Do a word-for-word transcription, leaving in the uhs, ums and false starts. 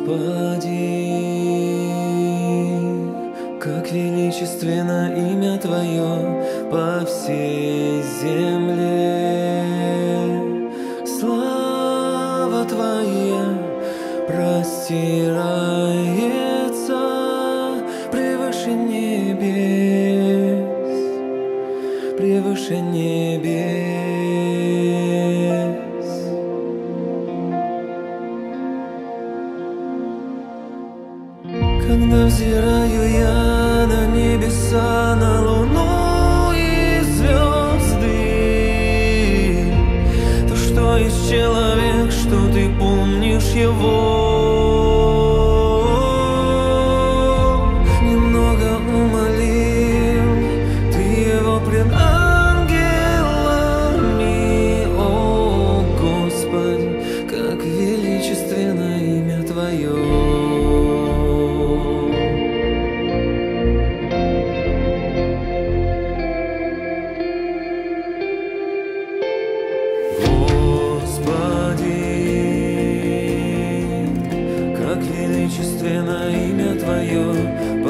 Господи, как величественно имя Твое по всей земле. Слава Твоя простирается превыше небес, превыше небес. Когда взираю я на небеса, на луну и звезды, то что есть человек, что ты помнишь его? Немного умолим ты его пред ангелами, о Господи, как величественно имя Твое. Величественно имя Твое